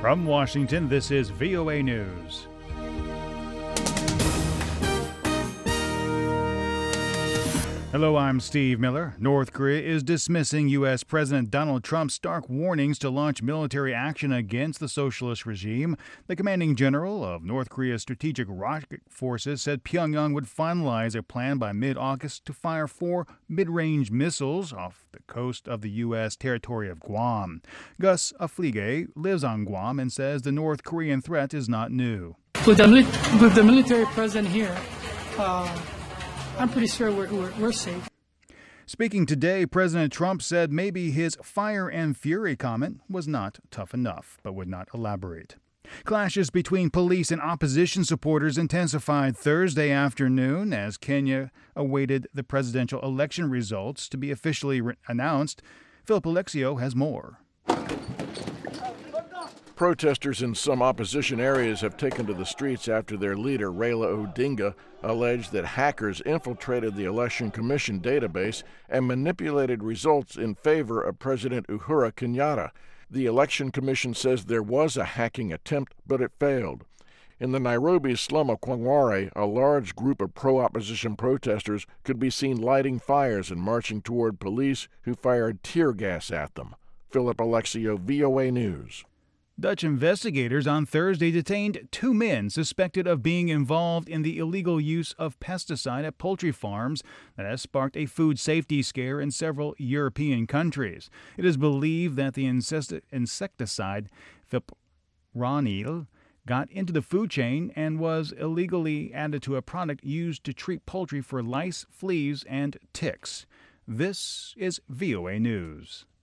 From Washington, this is VOA News. Hello, I'm Steve Miller. North Korea is dismissing U.S. President Donald Trump's stark warnings to launch military action against the socialist regime. The commanding general of North Korea's strategic rocket forces said Pyongyang would finalize a plan by mid-August to fire 4 mid-range missiles off the coast of the U.S. territory of Guam. Gus Aflige lives on Guam and says the North Korean threat is not new. With the military present here, I'm pretty sure we're safe. Speaking today, President Trump said maybe his fire and fury comment was not tough enough, but would not elaborate. Clashes between police and opposition supporters intensified Thursday afternoon as Kenya awaited the presidential election results to be officially announced. Philip Alexio has more. Protesters in some opposition areas have taken to the streets after their leader, Raila Odinga, alleged that hackers infiltrated the Election Commission database and manipulated results in favor of President Uhuru Kenyatta. The Election Commission says there was a hacking attempt, but it failed. In the Nairobi slum of Kawangware, a large group of pro-opposition protesters could be seen lighting fires and marching toward police who fired tear gas at them. Philip Alexio, VOA News. Dutch investigators on Thursday detained 2 men suspected of being involved in the illegal use of pesticide at poultry farms that has sparked a food safety scare in several European countries. It is believed that the insecticide fipronil got into the food chain and was illegally added to a product used to treat poultry for lice, fleas, and ticks. This is VOA News.